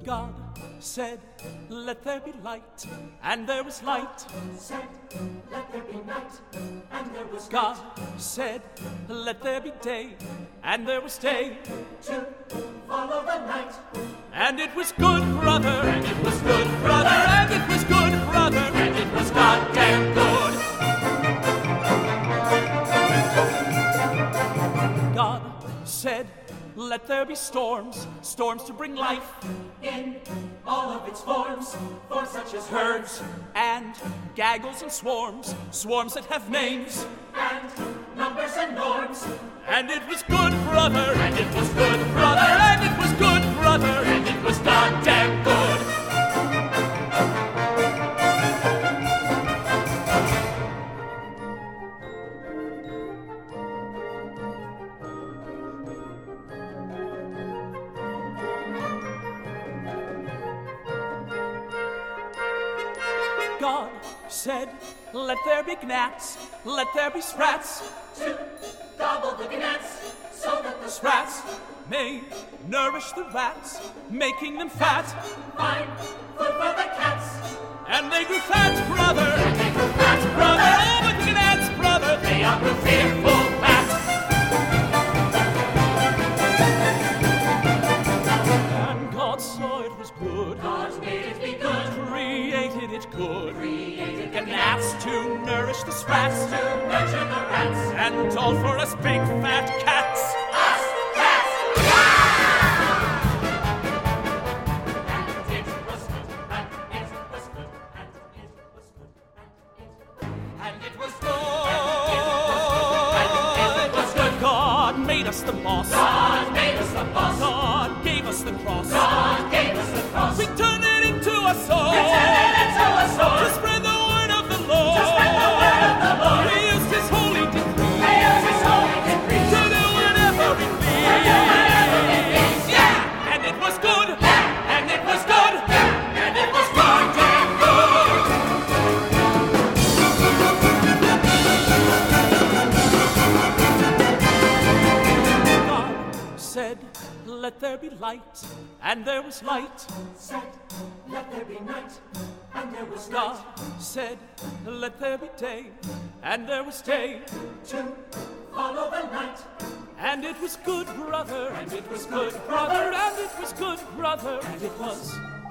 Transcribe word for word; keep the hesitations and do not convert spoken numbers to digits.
God said, let there be light, and there was light. Said, let there be night, and there was God night. said, let there be day, and there was day. To follow the night. And it was good, brother, and it was good, brother, and it was good, brother, and it was goddamn good. God said, let there be storms, storms to bring life In all of its forms, for such as herds and gaggles and swarms, swarms that have names. and numbers and norms. And it was good, brother, and it was good, brother, and it was good, brother, and it was goddamn good. God said, let there be gnats, let there be sprats, To gobble the gnats, so that the sprats sprats may nourish the rats, making them fat. find food for the cats. And they grew fat, brother, And they grew fat, brother, brother. oh, but the gnats, brother, they are grew fearful fat. And God saw it was good, God made it be good. created it good, Created the gnats to nourish the sprats, to nurture the rats. and all for us big fat cats. Us cats. And it was good, and it was good, and it was good, and it was good. And it was good. God made us the boss. God made us the boss. God gave us the cross. God gave us the cross. We turned it into a sword. Turn it into a To sword. spread the word of the Lord. To spread the word of the Lord. We used His holy decree. He used His holy decree. To do whatever it pleased. Yeah, and it was good. And it was good. And it was goddamn good. God said, let there be light, and there was light. Said, let there be night, and there was God night. said, let there be day, and there was day. To follow the night. And it was good, brother, and it was good, brother, and it was good, brother, and it was